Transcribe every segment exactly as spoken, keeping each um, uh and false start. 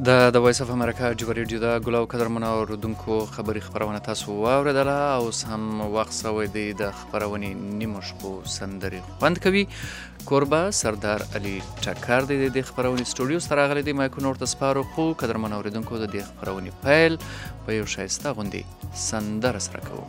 د د وایس اف امریکا جوبه ریډیو د ګل او قدرمنو اوریدونکو خبري خپرونه تاسو واورېدله، اوس هم وخت سوی دی د خپرونې نیمو شپو سندرې خوند کوي. کوربه سردار علي ټکر دی د دې خپرونې سټوډیو ته راغلی دی. مایکونه ورته سپارو، خو قدرمنو اوریدونکو د دې خپرونې پیل په یو ښایسته غوندې سندره سره کوو.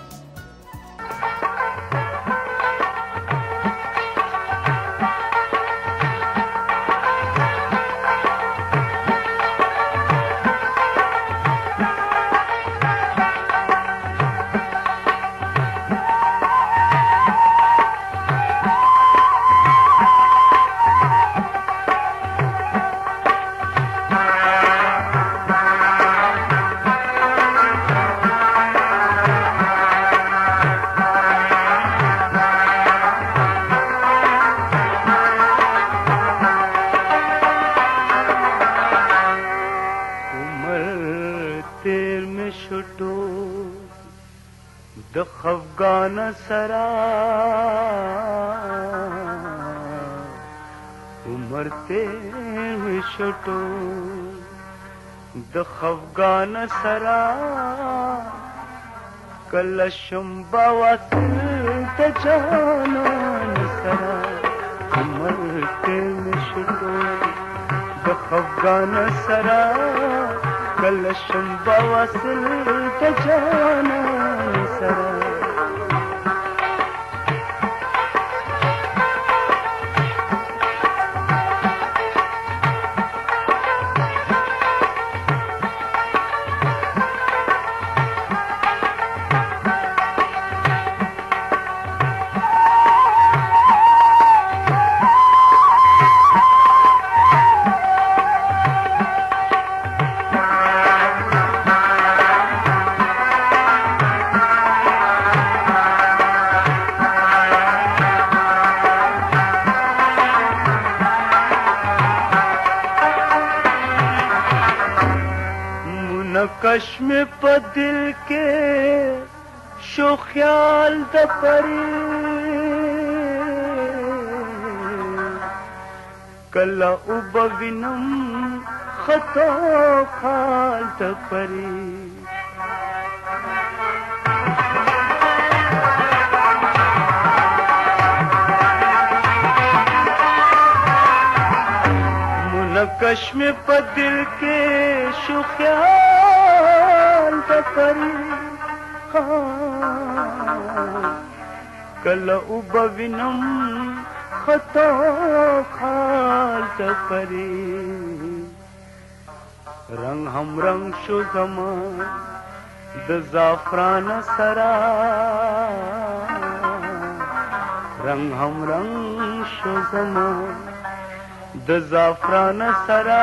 خفگان سرا عمر تیر شٹو د خفگان سرا کلشم باواسل د جانان سرا عمر تیر شٹو د خفگان سرا کلشم باواسل د جانان سرا کشم پا دل کے شو خیال دا پری کلا اوبا وینم خطا خال دا پری منکش میں پا دل کے شو خیال پری کل اوبا وینم خطا خال پری رنگ ہم رنگ شو زمان د زعفران سرا رنگ ہم رنگ شو زمان د زعفران سرا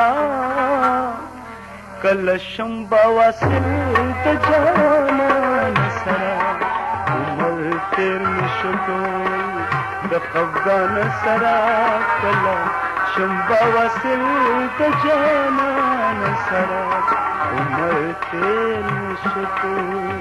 کلشم باواسل د جانان سرا عمر تیر مشتو د خفگان سرا کلشم باواسل د جانان سرا عمر تیر مشتو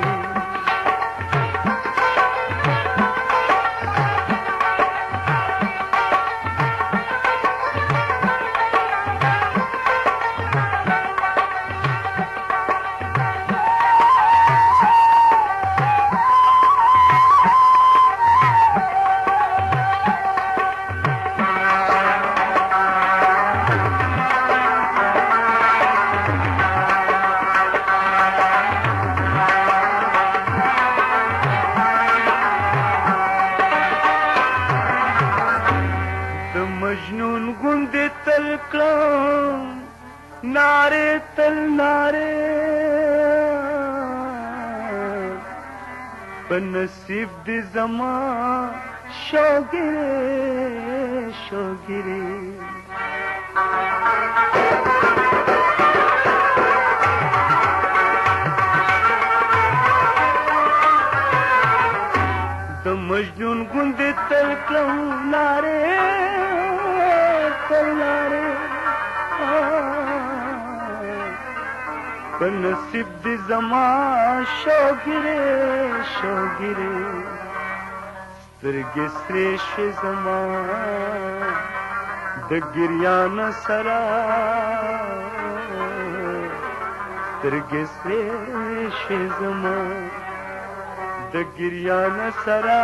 نارے تل نارے بنصیب دی زمان شوگرے شوگرے د مجنون گندے تل کلم نارے تل نارے بنصیب دی زمان شوگرے شوگرے سترگی سریش زمان د گریان سرا سترګې سرې شي زما د ګریان سره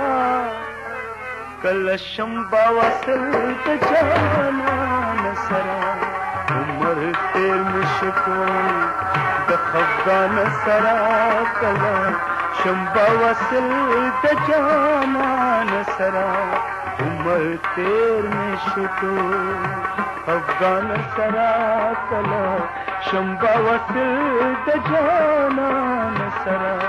کله شمبا وصل د جانان سره عمر تیر مشکو د خفګان سره کله شمبا وصل د جانان سره عمر تیر مشکو خفګان سره کله شمبا وصل د جانان سره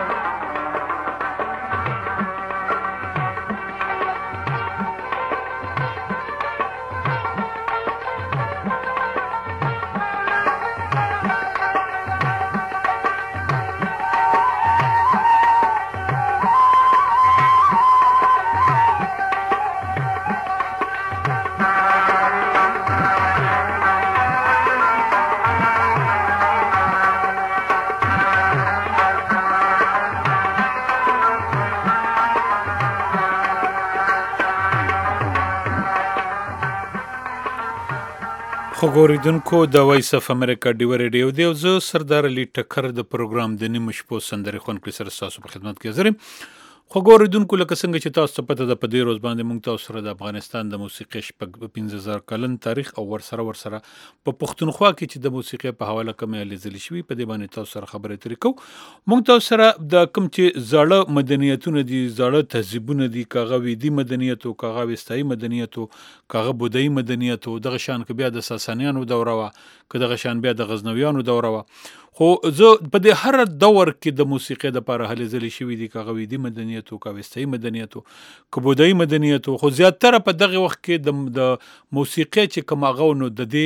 خو ګوریدونکو د وایس اف امریکا ډیو ریډیو دی او زه سردار علي ټکر د پروګرام د نیمو شپو سندرې خوندکړي سره ستاسو په خدمت کې حاضر یم. خو ګوریدونکو لکه څنګه چې تاسو ته پته ده په دې روز باندې موږ تاسو سره د افغانستان د موسیقۍ شپږ پنځه زره کلن تاریخ او ورسره ورسره په پښتونخوا کې چې د موسیقۍ په حواله کومې هلې ځلې شوي په دې باندې تاسو سره خبرې اترې کوو. موږ تاسو سره د کوم چې زاړه مدنیتونه دي، زاړه تهذیبونه دي، که هغه ویدي مدنیت و، که هغه ویستایي مدنیت و، که هغه بودایي مدنیت و، دغه شان که بیا د ساسانیانو دوره وه، که دغه شان بیا د غزنویانو دوره وه. خو زه په دې هر دور کې د موسیقۍ دپاره هلې ځلې شوي دي، که هغه ویدي مدنیت و، که ویستایي مدنیت و، که بودایي مدنیت و. خو زیاتره په دغه وخت کې د د موسیقۍ چې کوم هغه و نو د دې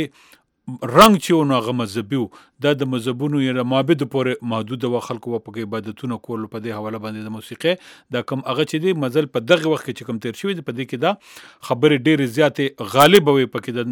رنګ چې و نو هغه مذهبي و. دا د مذهبونو یا د معبدو پورې محدوده وه. خلکو به پکې عبادتونه کول په دې حواله باندې د موسیقۍ دا کوم هغه چې دی مزل په دغه وخت کې چې کوم تیر شوي دي په دې کې دا خبرې ډېرې زیاتې غالبه وي پکې د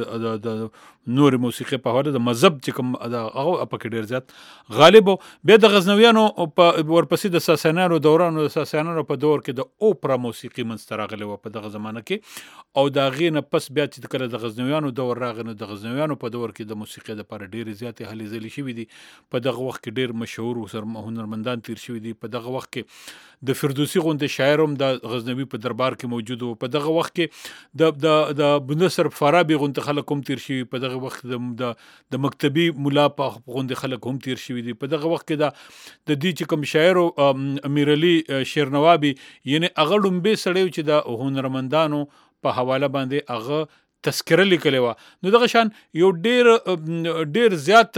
د نورې موسیقۍ په حواله د مذهب چې کوم هغه پکې ډېر زیات غالب و. بیا د غزنویانو په ورپسې د ساسانیانو دورانو د ساسانیانو په دور کې د اوپرا موسیقي منځته راغلې وه په دغه زمانه کې، او د هغې نه پس بیا چې کله د غزنویانو دور راغی نو د غزنویانو په دور کې د موسیقۍ دپاره ډېرې زیاتې هلې ځلې شوي دي. په دغه وخت کې ډېر مشهور هنرمندان تیر شوي دي. په دغه وخت کې د فردوسي غوندې شاعر هم د غزنوي په دربار کې موجود و. په دغه وخت کې د د د بونصر فارابي غوندې خلک هم تیر شوي. په دغه وخت د د مکتبي ملا په غوندې خلک هم تیر شوي دي. په دغه وخت کې د د دې چې کوم شاعر امیرعلي شیرنوابي یعنې هغه ډومبې سړی و چې د هنرمندانو په حواله باندې هغه تذکره لیکلې وه. نو دغه شان یو ډېر ډېر زیات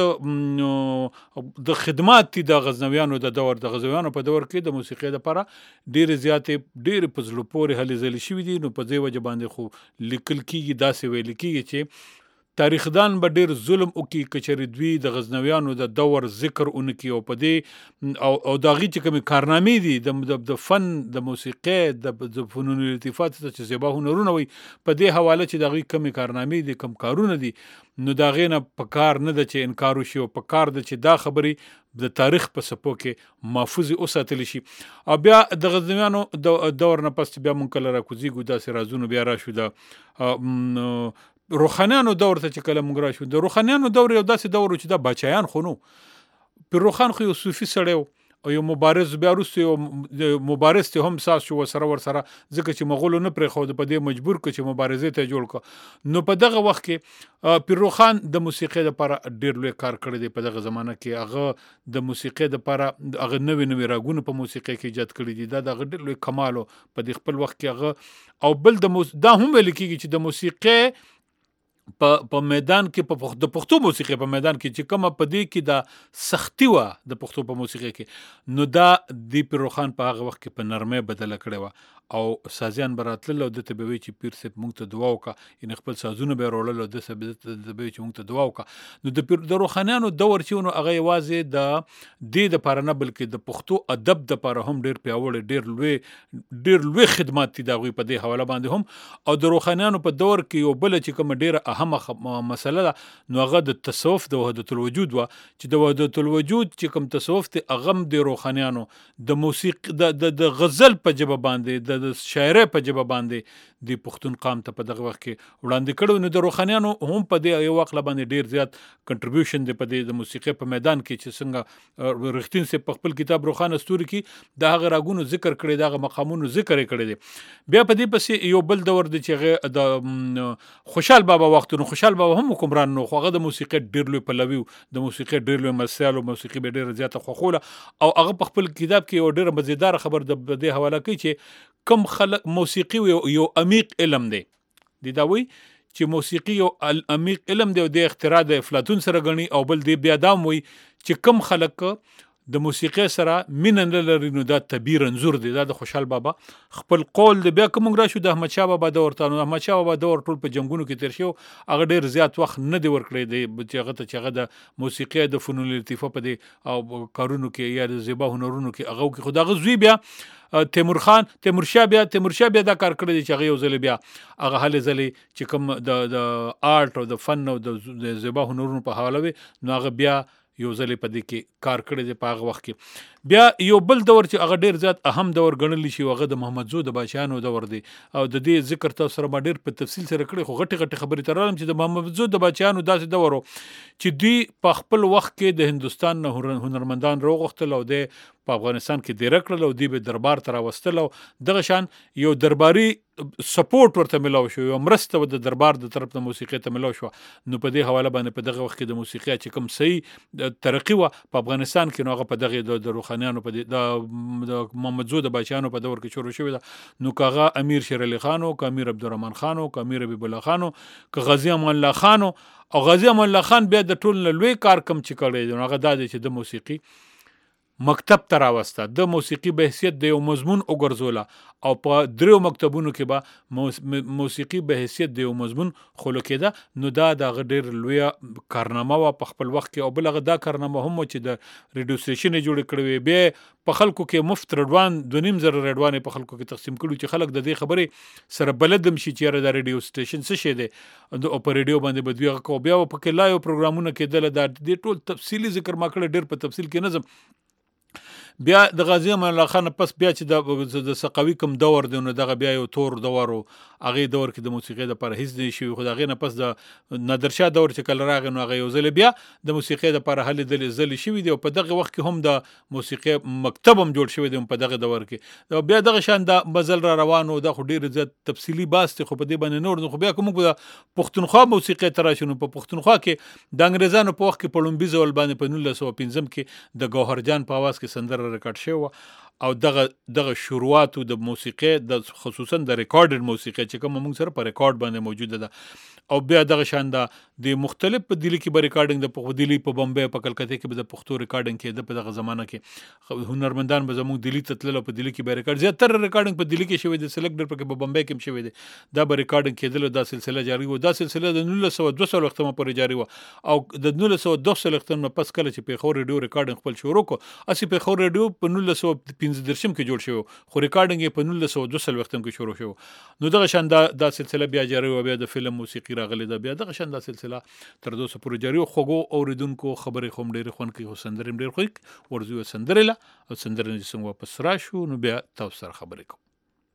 د خدمات دي د غزنویانو د دور د غزنویانو په دور کې د موسیقۍ دپاره ډېرې زیاتې ډېرې په زړه پورې هلې ځلې شوي دي. نو په دې وجه باندې خو لیکل کېږي، داسې ویل کېږي چې تاریخدان به ډېر ظلم وکړي که چېرې دوی د غزنویانو د دور ذکر ونه کړي او په دې او او د هغې چې کومې کارنامې دي د فن د موسیقۍ د فنون الالتفات چې زیبا هنرونه وي په دې حواله چې د هغوی کومې کارنامې دي، کوم کارونه دي، نو د هغې نه په کار نه ده چې انکار وشي او په کار ده چې دا خبرې د تاریخ په څپو کې محفوظې وساتلی شي. او بیا د غزنویانو دور نه پس چې بیا مونږ کله راکوزېږو داسې رازونو بیا راشو د روخانیانو دور ته چې کله موږ راشو. د روخانیانو دور یو داسې دور و چې دا باچایان خو نو پیر روخان خو یو صوفي سړی و او یو مبارز بیا وروسته یو مبارز ته هم ساس شو ورسره ورسره ځکه چې مغولو نه پرېښود په دې مجبور کړ چې مبارزې ته جوړ کړه. نو په دغه وخت کې پیر روخان د موسیقۍ دپاره ډېر لوی کار کړی دی. په دغه زمانه کې هغه د موسیقۍ دپاره هغه نوې نوې راګونه په موسیقۍ کې ایجاد کړي دي. دا د هغه ډېر لوی کمال و په دې خپل وخت کې هغه. او بل د دا هم ویل کېږي چې د موسیقۍ په په میدان کې په د پښتو موسیقۍ په میدان کې چې کومه په دې کې دا سختي وه د پښتو په موسیقۍ کې، نو دا د پیر روخان په هغه وخت کې په نرمۍ بدله کړې وه. او سازیان به راتلل او دته به وایي چې پیر صاحب موږ ته دعا وکړه، یعنې خپل سازونه به یې راوړل او دته به وایي چې موږ ته دعا وکړه. نو د پیر د روخانیانو دور چې و نو هغه یوازې د دې دپاره نه بلکې د پښتو ادب دپاره هم ډېر پیاوړی ډېر لوی ډېر لوی خدمات دي د هغوی په دې حواله باندې هم. او د روخانیانو په دور کې یو بله چې کومه ډېره اهمه مسله ده نو هغه د تصوف د وحدت الوجود وه چې د وحدت الوجود چې کوم تصوف دی هغه هم د روخانیانو د موسیقي د غزل په ژبه باندې د شاعرۍ په ژبه باندې د پښتون قام ته په دغه وخت کې وړاندې کړو. نو د روحانیانو هم په دې یو وخت باندې ډیر زیات کنټریبیوشن دی په دې د موسیقي په میدان کې چې څنګه رښتین سي په خپل کتاب روحانه ستوري کې د هغه راګونو ذکر کړی دغه مقامونو ذکر کړی دی. بیا په دې پسې یو بل دور دی چې د خوشحال بابا وختونو خوشحال بابا هم حکمران نو خو هغه د موسیقي ډیر لوی پلوي د موسیقي ډیر لوی مسایل او موسیقي به ډیر زیاته خوخوله او هغه په خپل کتاب کې یو ډیر مزیدار خبر د دې حواله کوي چې کم خلک موسیقي یو عمیق علم دی. دی دا وی چې موسیقي یو عمیق علم دی او د اختراع د افلاطون سره غني او بل دی بیا دام وی چې کم خلک د موسیقي سره مینه نه لري نو دا طبیعي رنځور دی. دا د خوشحال بابا خپل قول دی. بیا کوم راشو د احمد شاه بابا دور ته. احمد شاه بابا دور ټول په جنگونو کې تیر شو هغه ډیر زیات وخت نه دی ورکړی دی چې هغه ته چې هغه د موسیقي د فنون لطیفه په دی او کارونو کې یا د زیبا هنرونو کې هغه کې خدای غزوی بیا تیمور خان تیمور شاه بیا تیمور شاه بیا دا کار کړی دی چې هغه یو ځل بیا هغه هلې ځلې چې کوم د د آرټ او د فن او د زیبا هنرونو په حواله وي نو هغه بیا یو ځلې په دې کې کار کړی دی په هغه وخت کې. بیا یو بل دور چې هغه ډیر زیات اهم دور ګڼل شي هغه د محمد زو د بادشاهانو دور دی او د دې ذکر تاسو سره ما ډیر په تفصیل سره کړی خو غټي غټي خبرې ترالم چې د محمد زو د بادشاهانو داسې دور چې دوی په خپل وخت کې د هندستان نه هنرمندان راغوښتل او د په افغانستان کې ډیر کړل او دوی به دربار ته راوستل او دغه شان یو درباري سپورټ ورته ملاو شو یو مرسته د دربار د طرف د موسیقي ته ملاو شو. نو په دې حواله باندې په دغه وخت کې د موسیقي چې کوم صحیح ترقی و په افغانستان کې نو هغه په دغه د روحانیانو په د محمد زو د بادشاهانو په دور کې شروع شوی ده. نو کاغه امیر شیر علي خان او امیر عبدالرحمن خان او امیر حبیب الله خان او غازی امان الله خان او غازی امان الله خان بیا د ټول لوی کار کم چې کړی دی هغه دا دی چې د موسیقي مکتب ته راوسته د موسیقي به حیثیت د یو مضمون وګرځوله او په دریو مکتبونو کې به موسیقي به حیثیت د یو مضمون خلو کېده. نو دا د ډیر لوی کارنامه و په خپل وخت کې او بلغه دا کارنامه هم چې د ریډیو سټیشن جوړ کړی به په خلکو کې مفت رډوان د نیم زره رډوان په خلکو کې تقسیم کړو چې خلک د دې خبرې سره بلدم شي چې د ریډیو سټیشن څه شي دی او په ریډیو باندې بدوي کو بیا په کې لایو پروګرامونه کېدل دا د ټول تفصیلی ذکر ما کړ ډیر په تفصیل کې نظم. بیا د غازی امان الله خان پس بیا چې د سقوي کوم دور دی نو دغه بیا یو تور دور او هغه دور کې د موسیقي د پر هیڅ نه شي خو دغه نه پس د نادر شاه دور چې کله راغی نو هغه یو ځل بیا د موسیقي د پر هلې دل ځل شي دی او په دغه وخت کې هم د موسیقي مکتب هم جوړ شوی دی په دغه دور کې بیا دغه شان د مزل را روانو د خو ډیر زیات تفصیلی باسته خو په دې باندې نور خو بیا کوم د پښتونخوا موسیقي تراشنو په پښتونخوا کې د انګريزانو په وخت کې په لومبي ځول باندې په نولس سوه پنځم کې د ګوهر جان په आवाज کې سندره ریکارډ شوی او دغه دغه شروعات د موسیقي د خصوصا د ریکارډډ موسیقي چې کوم موږ سره په ریکارډ باندې موجوده ده او بیا دغه شان د مختلف په دلی کې به ریکارډینګ د په دلی په بمبئی په کلکته کې به د پښتو ریکارډینګ کې د په دغه زمانہ کې هنرمندان به زموږ دلی ته تلل په دلی کې به ریکارډ زیاتره ریکارډینګ په دلی کې شوی دی سلیکټر په په بمبئی کې شوی دی دا به ریکارډینګ کېدل دا سلسله جاری و دا سلسله د نولس سوه دوه سوه وختمه پورې جاری و او د نولس سوه دوه سوه وختمه پس کله چې په خور ریډیو ریکارډینګ خپل شروع کو اسی په خور ریډیو په نولس سوه پنځه درشم کې جوړ شو خو ریکارډینګ په نولس سوه دوه سوه وختم کې شروع شو نو دغه شان دا د سلسله بیا جاری و بیا د فلم موسیقي راغلی دا بیا دغه شان دا سلسله تر دوه سوه پورې جاری خو اوریدونکو خبرې خوم ډېر خون کې سندرې ډېر خو ورزو سندرې لا او سندرې څنګه واپس راشو نو بیا تاسو سره خبرې کوم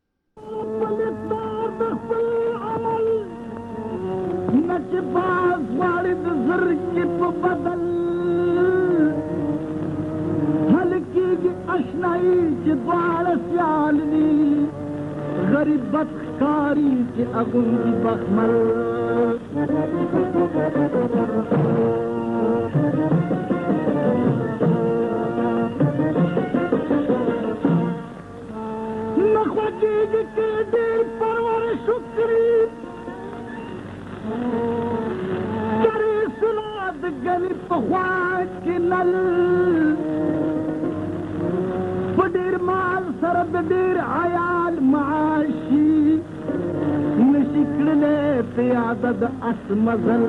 نجباز والد زرق په بدل هلکیږي اشنایی چې دواړه سیال دي غریبت ښکاري چې اغوندي بخمل نخوږیږي چې ډېر پرورش وکړي گلی پخواک کی نل پدیر مال سرد دیر عیال معاشی نشکل لے پیادد اس مزل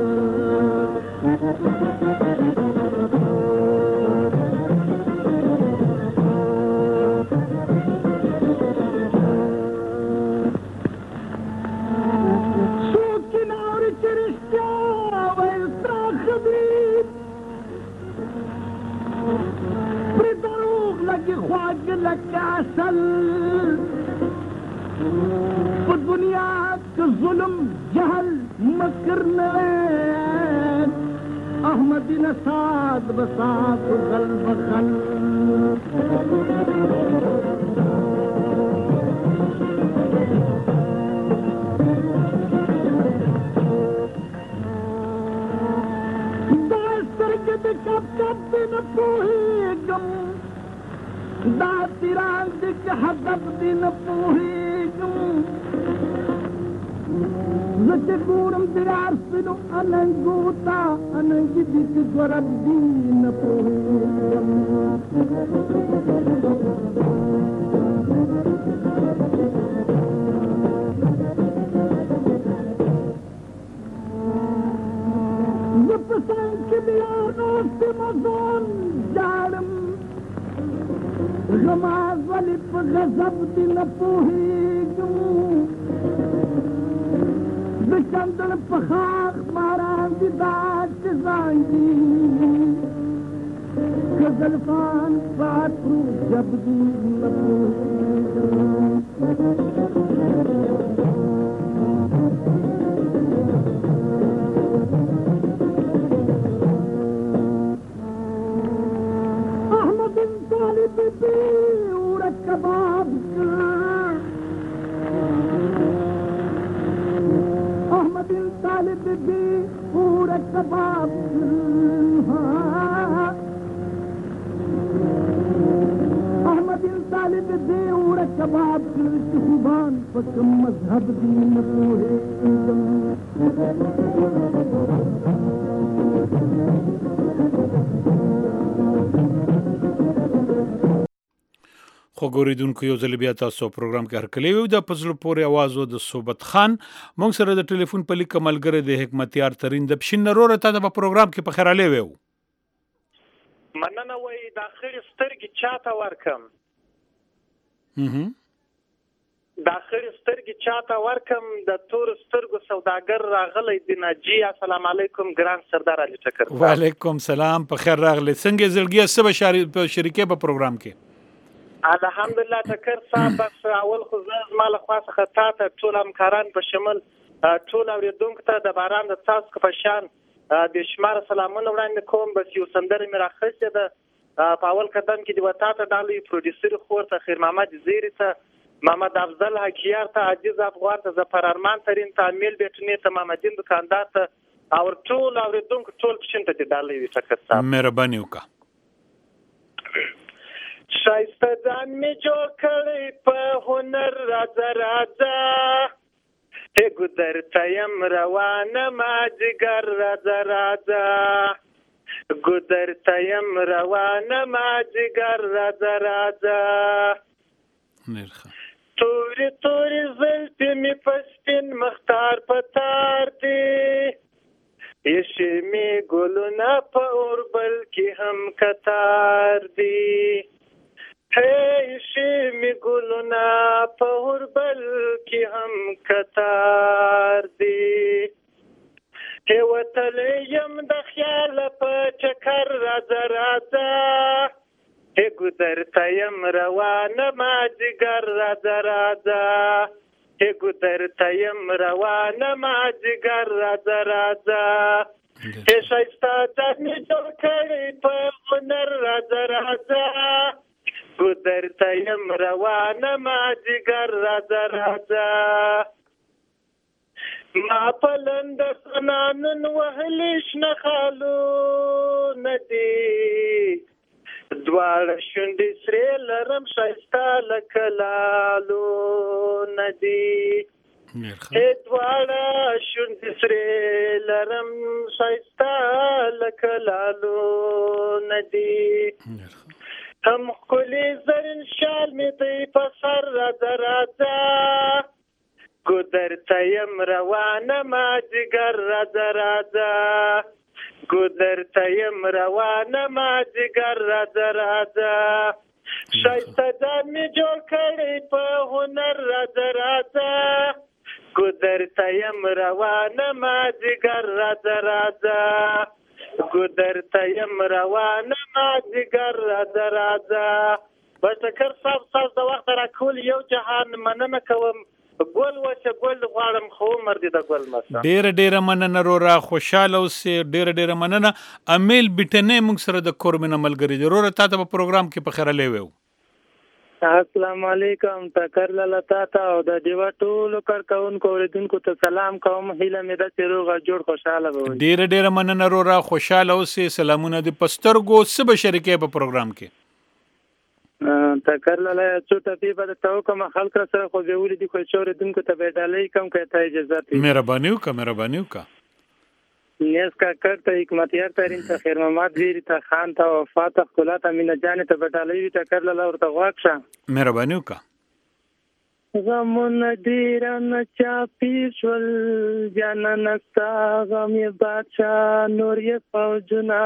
په دنیا که ظلم جهل مکر نوید احمدی نساد بسات غل بغل دا سترګې د کپ کپ دې نه پوهېږم دا تیران دې که هدف دې نه پوهېږم زه چې ګورم د یار سپینو اننګو ته اننګي دې که ګورم دې نه پوهېږم زه په څنګ کې د یارانو سمزون جاړم غماز ولې په غضب دې نه پوهېږم د چندن په خاک باران دې دا چې زانګي که زلفان په عطرو جب دې نه پوهېږم ورک کباب احمد طالب دی ورک کباب احمد طالب دی ورک کباب خوبان په کوم مذهب دی نه پوهېږم خو ګوریدونکو یو ځل بیا تاسو پروګرام کې هرکلی وو د پزړه پورې आवाज او د صوبت خان مونږ سره د ټلیفون په لیک ملګری د حکمتیار ترين د بشین نرور ته د پروګرام کې په خیراله وو مننه وای د اخر سترګې چاته ورکم هم د اخر سترګې چاته ورکم د تور سترګو سوداګر راغلی دی ناجی السلام علیکم ګران سردار علي ټکر وعلیکم سلام په خیر راغلی څنګه زړګي سبا شریکه په پروګرام کې الحمدلله ټکر صاحب بس اول خو زه مال خاصه خطا ته ټول همکاران په شمول ټول اوریدونکو ته د باران د څاڅکو په شان د شمار سلامونه وړاندې کوم بس یو سندره مې راخسته ده په اول قدم کې د وتا ته ډالۍ پروډوسر خور ته خیر محمد زیری ته محمد افضل حکیار ته عزیز افغان ته ظفر ارمان ترين ته امیل بیٹنی ته محمدین دکاندار ته او ټول اوریدونکو ټول پښین ته ډالۍ وي ټکر صاحب مهرباني وکړه شایسته ځان می جوړ کړی په هنر راځه راځه هی ګودر تیم روانه ما جګر راځه راځه ګودر تیم روانه ما جګر راځه راځه نرخه توري توري زلفې می پسپین مختار پتار دی یشي می ګلونه په اوربل کې هم کتار دی هی شي می ګلونه په اوربل کې هم کتار دی هی وتلې يم د خیال په چکر راځه راځه هی ګودر تیم روانه ما جګر راځه راځه هی ګودر تیم روانه ما جګر راځه راځه هی شایسته ځان می جوړ کړی په هنر راځه راځه ګودر تیم روانه ما جګر راځه راځه ما پلند سنانن وهلیش نخالو ندی دواړه شونډې سرې لرم ښایسته لکه لالو ندي دواړه شونډې سرې لرم ښایسته لکه لالو ندي هم ښکلي زرین شال مې دی په سر راځه راځه ګودر ته یم روانه ما جګر راځه راځه ګودر ته یم روانه ما جګر راځه راځه ښایسته ځان مې جوړ کړی په هنر راځه راځه ګودر ته یم روانه ما جګر راځه راځه ګودر ته یم روانه ما جګر راځه راځه بس ټکر صاحب تاسو د وخت راکول یو جهان مننه کوم ګل وشه ګل غواړم خو عمر دې د ګل مسه ډېره ډېره مننه رورا خوشحاله اوسې ډېره ډېره مننه امیل بیټنې موږ سره د کورمن ملګری دی رورا تا ته په پروګرام کې په خیره لیوو السلام علیکم ټکر لاله تا ته او د دیوا ټولو کارکونکو اوریدونکو ته سلام کوم هیله مې ده چې روغ جوړ خوشاله وي ډېره ډېره مننه رورا خوشحاله اوسې سلامونه دې په سترګو څه به شریکې په پروګرام کې ټکر لاله څو ټپې به درته وکړم خلک را سره خو بیا ولیدي خو چې اورېدونکو ته به یې ډالۍ کوم که ته اجازه وي مهرباني وکړه مهرباني وکړه نیاز کاکړ ته حکمتیار ترین ته خیر محمد ویري ته خان ته وفا ته ښکلا ته مینه جانې ته به ډالۍ وي ټکر لاله ورته غواږ شه مهرباني وکړه غمونه ډېر نه چاپي شول جانانه ستا غم یې بادشاه نور یې فوجونه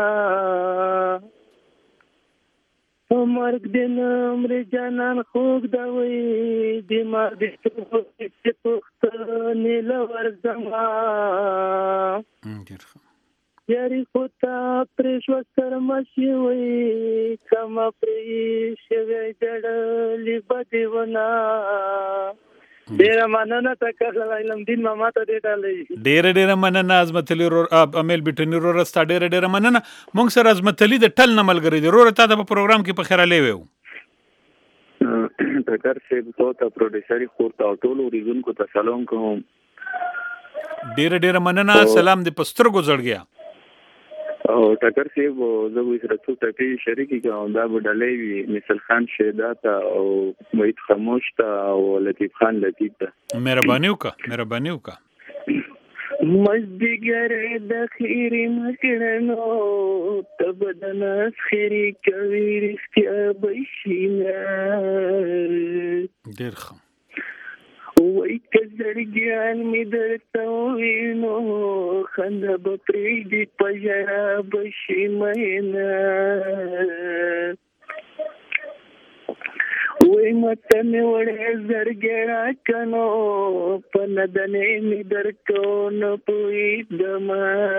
په مرګ دې نه مرې جانان خوږ ده وایي دماغ دې چې پښتنې له ورځمه یاري خو تا پرې شوه سرمشي وایي کمه پرې شوی جړلې به دې ونه ډېره مننه ټکر لاله علم دین ماما ته دې ډالۍ ډېره ډېره مننه عظمت علي رور امیل بیټني رور ستا ډېره ډېره مننه موږ سره عظمت علي د ټل نه ملګری دی رور تا ته په پروګرام کې په خیره لیوو ټکر صاحب تو ته پروډوسري خور ته ټول اوریدونکو ته سلام کوم ډېره ډېره مننه سلام دې په سترګو زړګیا او ټکر صاحب زه به سره څو ټپې شریکې کوم دا به ډالۍ وي مثل خان شیدا ته او وحید خاموش ته او لطیف خان لطیف ته مهرباني وکړه مهرباني وکړه مزدګر د خیری مکړنو تب د ناس خیری کوي رښتیا بشینه ډېر ښه وای که زړګیان مې درته ووینو خندا به پرېږدي په ژړا به شي مینه وای مته مې وړې زړګی راکنو په ندنې مې درکو نه پوهېدمه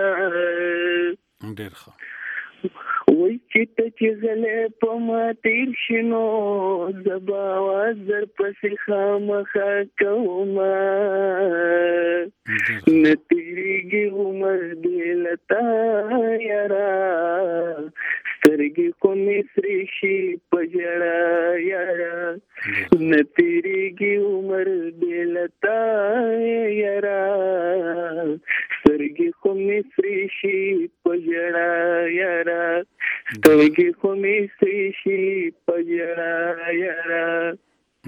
ډېر ښه وای چې ته چې غلی په ما تېر شي نو زه به اواز در پسې خامخا کومه نه تېرېږي عمر دې له تا یاره سترګې خو مې سرې شي په ژړا یاره نه تېرېږي عمر دې له تا یاره سترګې خو مې سرې شي په ژړا یاره سترګې خو مې سرې شي په ژړا یاره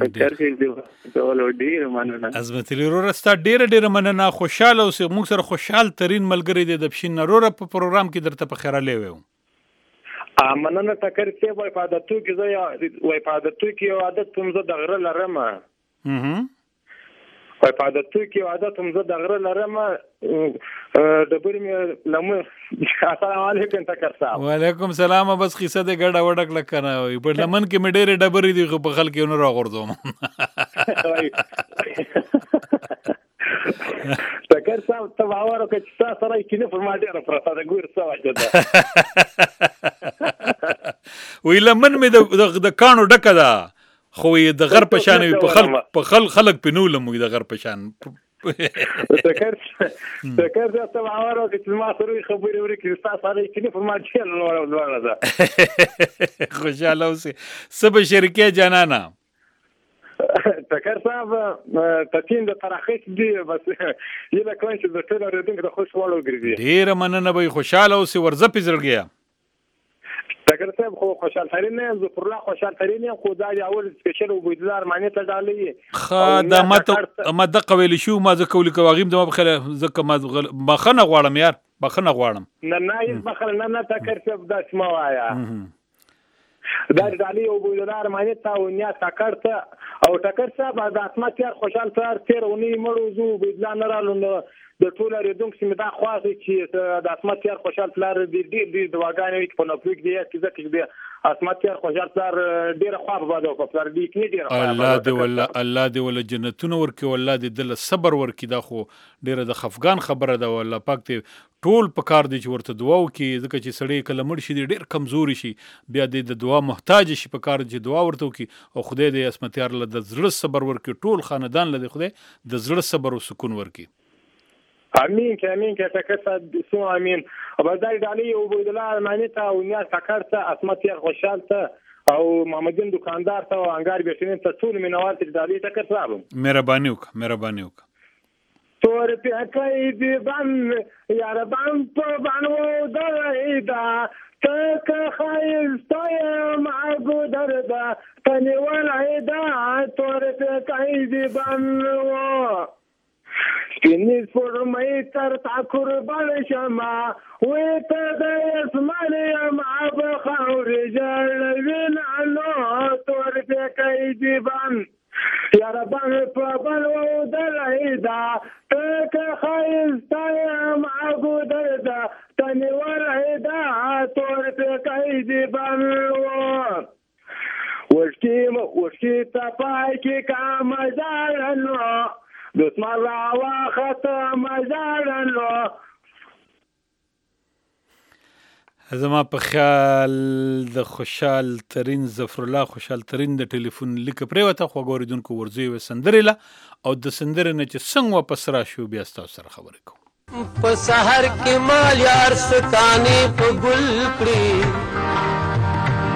عظمت علي رور ستا ډېره ډېره مننه خوشحاله اوسې موږ سره خوشحال ترین ملګری دی د پښین نه روره په پروګرام کې درته په خیره لیوو مننه ټکر صاحب وای په عادتو کې زه وای په عادتو کې یو عادت کوم زه د غره لرم وای په عادتو کې یو عادت کوم زه د غره لرم ډبرې مې لمن السلام علیکم ټکر صاحب وعلیکم سلام بس قصه دې ګډه وډه کړه کنه وای په لمن کې مې ډېرې ډبرې دي خو په خلک یې نه راغورځوم ټکر صاحب ته باور وکړه چې تا سره یې کینه پر ما ډېره پرته ده ګور څه وجه ده وی لمن مې د کاڼو ډکه ده خو د غر په شان په خلک په خلک خلک پنولم د غر په شان ټکر ټکر ته باور وکړه چې ما سره خبرې وکړې تا سره یې کینه پر ما ډېره لوړه ده خوشحاله اوسې څه به شریکې جانانه ټکر صاحب تقین د تراخیص دی بس یله کوم چې د ټول اورېدونکو د خوش وړو ګرځي ډېره مننه به خوشحاله اوسې ورځه پې زړګیا ټکر صاحب خو خوشحال ترین نه یم ظفر الله خوشحال ترین یم خو دا د اول سپیشل عبیدالله ارماني ته ډالۍ ښه دا ما ما دقه ویلی شو ما زه کولی که هغې م زما په خیال ځکه ما بخښنه غواړم یار بخښنه غواړم نه نه هېڅ بخښنه نه نه ټکر صاحب داسې مه وایه دا د ډالۍ عبیدالله ارماني ته او نیا ټکر ته او ټکر صاحب د اسمت یار خوشحال تر تېره اونۍ مړو زه عبیدالله نه رالو نو د ټول اورېدونکو چې مې دا خوښ دی چې د اسمت یار خوشحال پلار ډېر ډېر دعاګانې وکړي په نفلو کې دی یا کیزه کې دی اسمت یار خوشحال سر ډیره خوا به دا کو سر دې کې ډیره الله دې ولا الله دې ولا جنتونه ورکي والله دې دل صبر ورکي دا خو ډیره د خفغان خبره ده والله پاک دې ټول په کار دی چې ورته دعا وکړي ځکه چې سړی کله مړ شي ډېر کمزوري شي بیا د دعا محتاج شي په کار چې دعا ورته وکړي او خدای دې اسمتیار له د زړه صبر ورکړي ټول خاندان له خدای د زړه صبر او سکون ورکړي امين که امين که تکسد سو امين وبدای دالی او عبد الله مانیتا او نیاز تکرته اسمتیار خوشحال ته او محمدین دکاندار ته او انګار بشین ته ټول مینوال ته دالی تکرته مهرباني وک مهرباني وک تور په کوي دی باندې یار باندې په باندې درېدا تک خایسته معبو دردا تني ولایدا تور په کوي دی باندې سپینې فرمای تر تا قربان شما وې ته د اسمانه ما په خور جړ وینانو تور په کوي دی باندې یار باندې په باندې درېدا تک خایسته معبو دردا تني ولایدا تور په کوي دی باندې وشکی وشکی ته پای کې کا مزارنو دسمال را واخت مزارنو زما په خیال د خوشحال ترین ظفر الله خوشحال ترین د ټلیفون لیک پریوته خو غوریدونکو ورځي و سندريله او د سندره نه چې څنګه واپس راشو بیا تاسو سره خبرې کوم په سحر کې مال یار ستانه په ګل کړی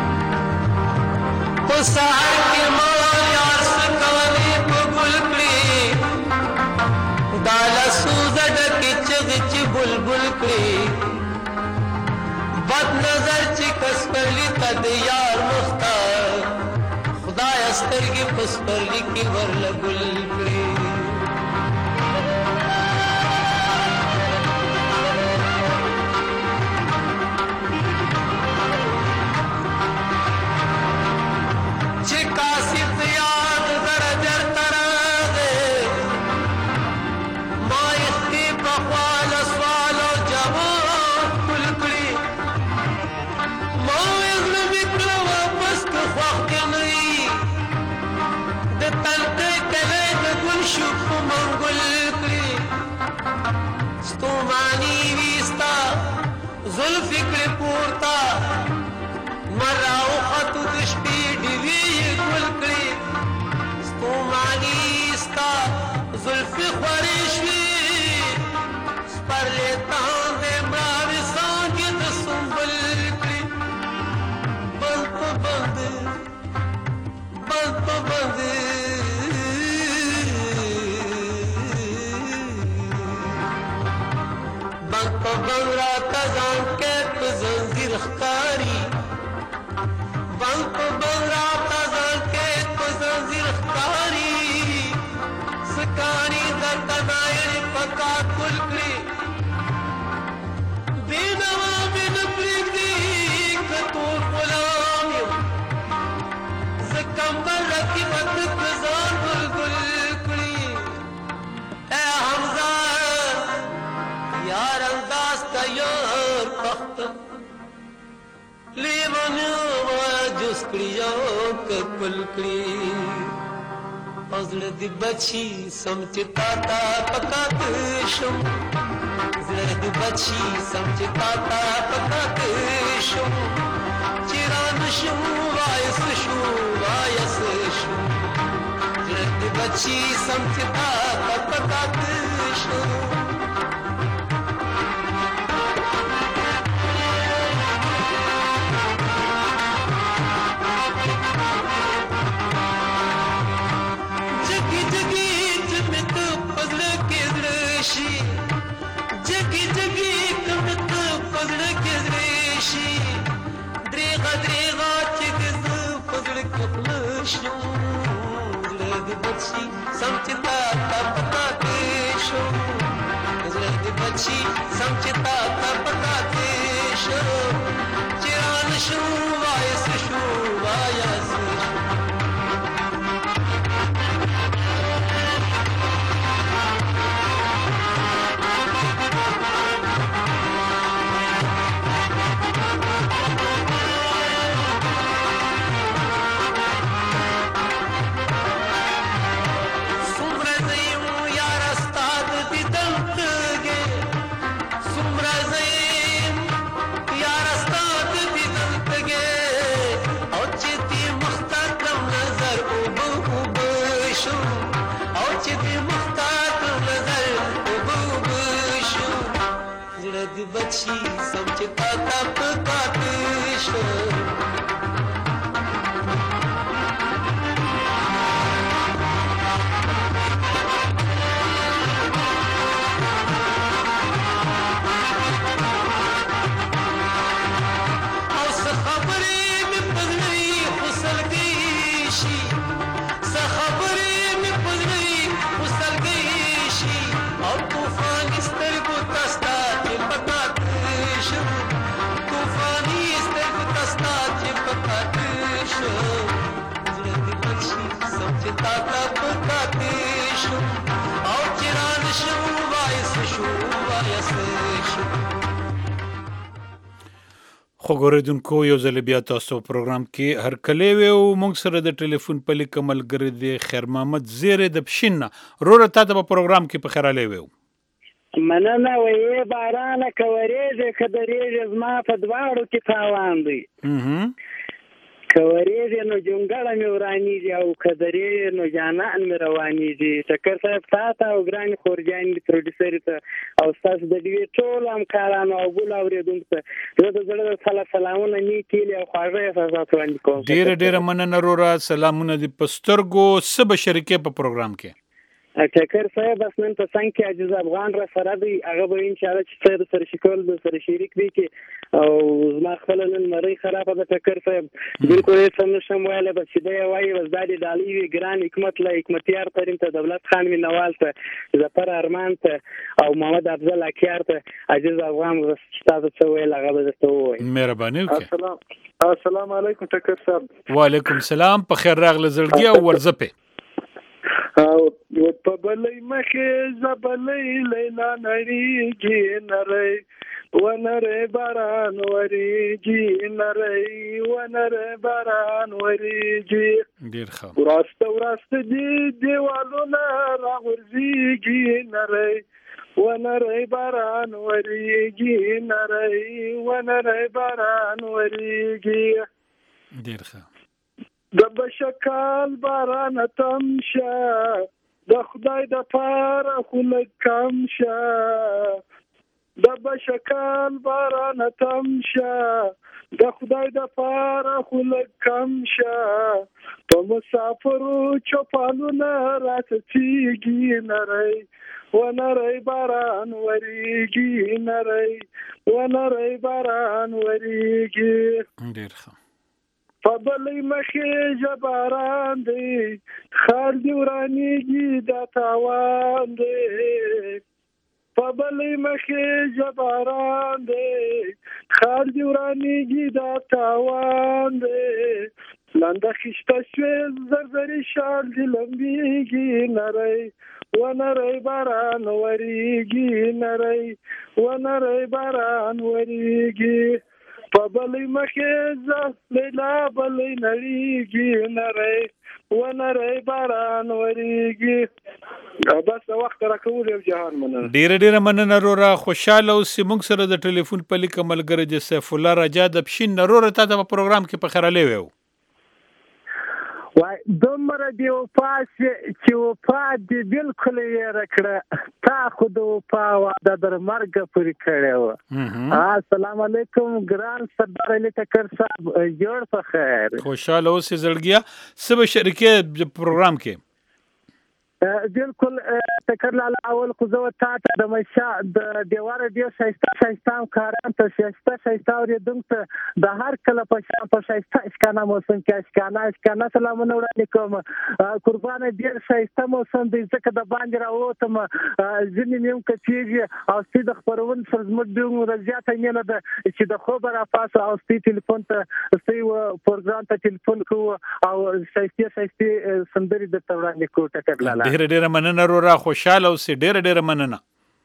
په سحر کې مال یار ستانه په ګل کړی دالا سوزډ کې چغ چې بلبل کړی بد نظر چې کس پرلی تد یار مختار خدای استرګي پس پرلی کې ورل ګل کړی چې کاسب یاد درجر تراغه ما اختی بخوال سوال او جواب کل کړی شوف منگل کری ستومانی ویستا ظلفی کری پورتا مراو خطو دشپی ڈیوی گل کری ستومانی ویستا ظلفی خوریشوی سپر لیتان دے مراوی سانگی دسنبل کری بند پا بند بند پا بند په بنگلا تزان کې په زنجیر ښکاری بنگ په بنگلا تزان کې په زنجیر ښکاری سکانی د تنایر پکا کل کړی بینوا بین پریږدي کتور غلام یم زکمبر رکی بد کزان گلگل کړی اے حمزه یار انداز تا یار پخت لیمانو جس کړی یو ککل کړی ازړه دی بچی سمچتا تا پکات شم زړه دی بچی سمچتا تا پکات شم چیران شم وایس شو وایس شو زړه دی بچی سمچتا تا پکات شم जगी जगी कमत फजड़ के रेशी द्रेगा द्रेगा चिगज फजड़ के खलशो लग बच्ची समझता था पता देशो लग बच्ची समझता था पता देशो चिरान शो वायस शो वायस شي سم چې تا ته په کاته شو خو ګورېدونکو یو ځل بیا تاسو پروګرام کې هر کلی وي او موږ سره د ټلیفون په لیک ملګری دی خیر محمد زیری د پښین روره تا ته په پروګرام کې په خیراله وي مننه وې باران کورېږي کډېږي زما په دواړو کې تاوان دی کورېږي نو جونګړه مې ورانیږي او کډېږي نو جانان مې روانیږي ټکر صاحب تاسو او ګران خورجان پروډوسر ته او تاسو د دې ټول همکارانو او ګل اوریدونکو ته زه د زړه سره سلامونه نیکیلې او خواږه احساسات وړاندې کوم ډېر ډېر مننه روره سلامونه دي پسترګو سب شریکې په پروګرام کې ټکر صاحب بس نن په څنګه کې عجز افغان را سره دی هغه به ان شاء الله چې سره سره شکل د سره شریک دی کې او زما خپل نن مری خراب ده ټکر صاحب بالکل سم نشم ویله بس دی وایي وزدادي دالي وی ګران حکمت لا حکمتیار تریم ته دولت خان می نواز ته ظفر ارمان ته او محمد افضل اکیار ته عجز افغان تاسو څه ویل هغه به تاسو وایي مهرباني وکړئ السلام السلام علیکم ټکر صاحب وعلیکم السلام په خیر راغله زړګي او ورزپه او په بلې مخې زبلې لیلا نریږي نری ونره باران وریږي نری ونره باران وریږي ډیر ښه وراسته وراسته دی دیوالونه راغورځيږي نری ونره باران وریږي نری ونره باران وریږي ډیر ښه د بشکال باران تمشه د خدای د پاره خلک کم شه د بشکال باران تمشه د خدای د پاره خلک کم شه په مسافرو چوپانونه راتېږي نری ونری باران وریږي نری ونری باران وریږي ډیر ښه فبلې مخې جباران دی خال دی ورانیږي دا تاوان دی فبلې مخې جباران دی خال دی ورانیږي دا تاوان دی لنده خشته شوې زرزري شال دی لمبیږي نری ونری باران وریږي نری ونری باران وریږي پبلې مخې ز لیلا بلې نړیږي نری ونری باران وریږي بس وخت راکول یو جهان مننه ډیر ډیر مننه روره خوشاله اوسې موږ سره د ټلیفون په لیک ملګری د سیف الله رجا د پښین روره تا ته په پروګرام کې په خیراله وي وای دومره دی وفا چې وفا دی بالکل یې راکړه تا خو د وفا وعده در مرګ پورې کړې وه السلام علیکم ګران سردار علي ټکر صاحب جوړ په خیر خوشاله اوسې زړګیا څه به شریکې پروګرام کې بالکل ټکر لاله اول خو زه تا ته د مشا د دیواره ډېر ښایسته ښایسته همکاران ته ښایسته ښایسته اورېدونکو ته د هر کله په شان په ښایسته اشکانه موسم کې اشکانه اشکانه سلامونه وړاندې کوم قربانه ډېر ښایسته موسم دی ځکه د باندې راووتم ځینې مې هم کچېږي او سپي د خپرونې سره زموږ دومره زیاته مینه ده چې د خوبه راپاسه او سپي ټلیفون ته سپي پروګرام ته ټلیفون کوو او ښایستې ښایستې سندرې درته وړاندې کوو ټکر لاله ډیره ډیره مننه روره خوشاله اوسې ډیره ډیره مننه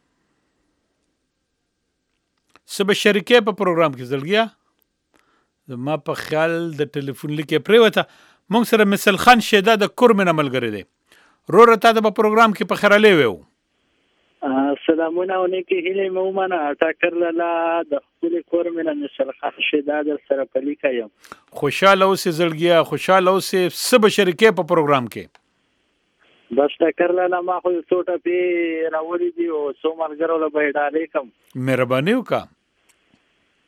څه به شریکې په پروګرام کې زړګیا زما په خیال د ټلیفون لیکې پرېوته موږ سره مثل خان شیدا د کورمنه ملګری دی روره تا د په پروګرام کې په خیراله وي سلامونه او نیکې هیلې مې ومنه ټکر لاله د خپل کورمنه مثل خان شیدا در سره په لیکه یم خوشاله اوسې زړګیا خوشاله اوسې څه به شریکې په پروګرام کې بس ټکر لاله ما خو څو ټپې راوړي دي او څو ملګرو له به ډالې کوم مهرباني وکړه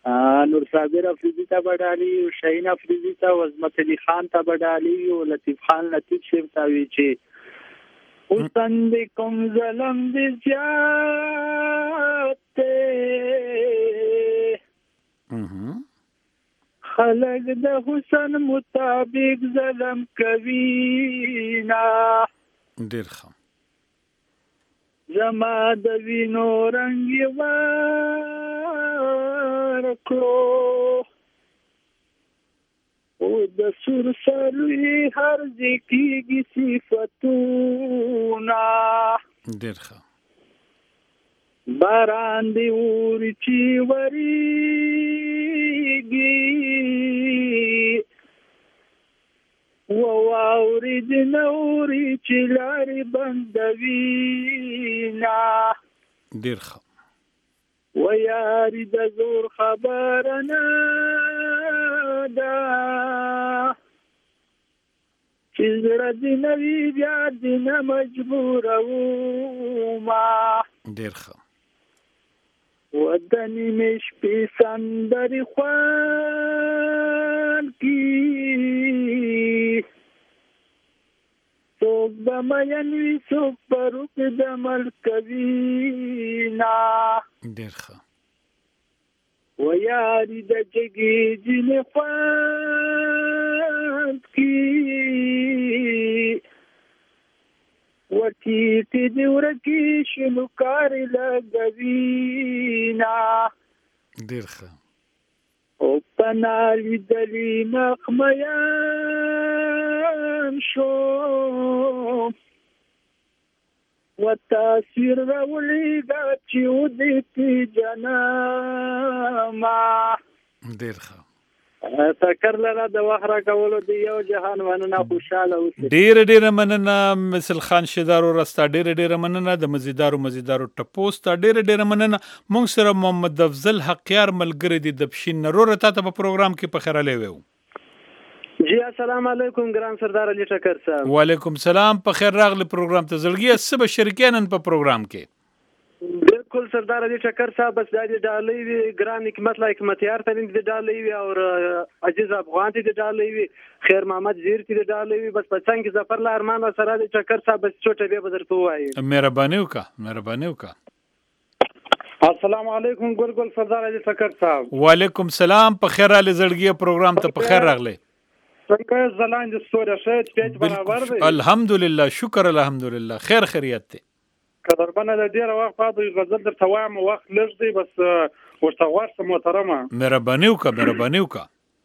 نور صابر افریدي ته بډالي او شاهین افریدي ته او عظمت علي خان ته بډالي او لطیف خان لطیف شیف ته وی چې حسن دې کوم ظلم دې زیاته خلق د حسن مطابق ظلم کوي نا ډیر ښه زما د وینو رنگ ورکړو او د سور سروي هر ځکیږي صفتونه ډیر ښه باران دی اوري چې وریږي و واوري د نوري چې لارې بندوي نا ډیر ښه و یاري د زور خبره نه ده چې زړه دې نه وي بیا دې نه مجبورومه ډیر ښه ودنی مش پی سندری خوان کی سوک بمینوی سوک پروک دمل کوینا ډیر ښه و یاری د جگی جن خوان کی وتی تی دی ورکی شنو کار لګوینا ډیر ښه او پنالی دلی نغمیان شو و تاثیر رولی گا چیو دیتی جناما ډیر ښه تکر لره د وخره کولو دی یو جهان مننه خوشاله اوسئ ډیر ډیر مننه مثل خان شیدارو رستا ډیر ډیر مننه د مزیدارو مزیدارو ټپوس ته ډیر ډیر مننه مونږ سره محمد افضل حقیار ملګری دی د پښین نرور ته په پروګرام کې په خیراله وو جی السلام علیکم ګران سردار علي ټکر صاحب وعلیکم سلام په خیر راغلی پروګرام ته زړګي سبا شریکانن په پروګرام کې بالکل سردار علي ټکر صاحب بس د ډالۍ وی ګران حکمت لا حکمتیار ته د ډالۍ وی او عزیز افغان ته د ډالۍ وی خیر محمد زیر ته د ډالۍ وی بس پڅنګ ظفر لا ارمان سره د ټکر صاحب بس چوټه به بدرته وایي مهرباني وکا مهرباني وکا السلام علیکم ګل ګل سردار علي ټکر صاحب وعلیکم سلام په خیر راغلی زړګي پروګرام ته په خیر راغلی څنګه زلاند ستوره شې پیټ برابر دی الحمدلله شکر الحمدلله خیر خیریت دی قدربنه د ډیره وخت بعد غزل در توام وخت لږ دی بس ورته ورسره محترمه مهرباني وکړه مهرباني وکړه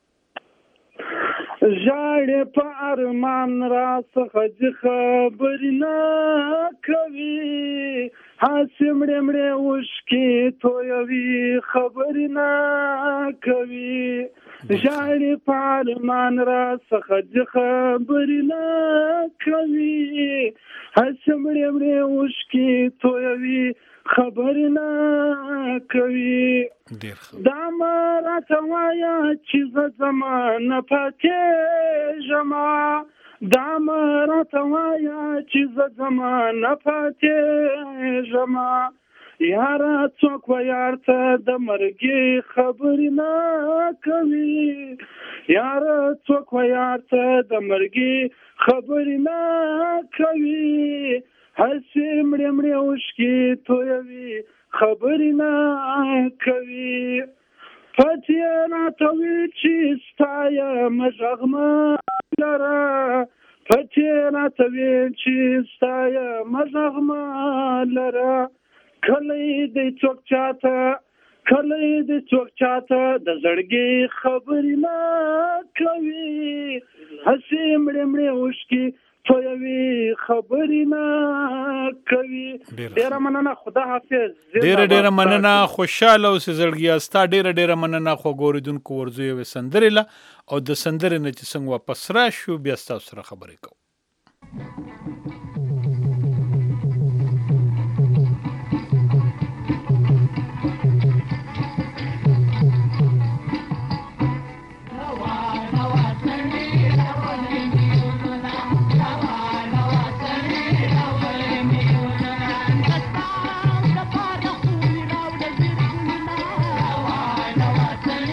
ژاړې په ارمان را څخه چې خبرې نه کوي هسې مړې مړې اوښکې تویوي خبرې نه کوي ژاړې په ارمان را څخه چې خبرې نه کوي هسې مړې مړې اوښکې تویوي خبرې نه کوي دا ما راته وایه چې زه ځمه نه پاتېږمه دا ما راته وایه چې زه ځمه نه پاتېږمه یاره څوک و یار ته د مرګي خبرې نه کوي یاره څوک و یار ته د مرګي خبرې نه کوي هسې مړې مړې اوښکې تویوي خبرې نه کوي پټ یې راته وي چې ستا یم غږ مه لره پټ یې راته وي چې ستا یم غږ مه لره کله دې څوک چاته کله دې څوک چاته د زړګي خبرې نه کوي هسې مړې مړې اوښکې تویوي خبرې نه کوي ډیره مننه خدا حافظ ډیره ډیره مننه خوشاله اوسې زړګیا ستا ډیره ډیره مننه خو ګوریدونکو ورځو یوې سندرې له او د سندرې نه چې څنګه واپس راشو بیا ستاسو سره خبرې کوو Bye.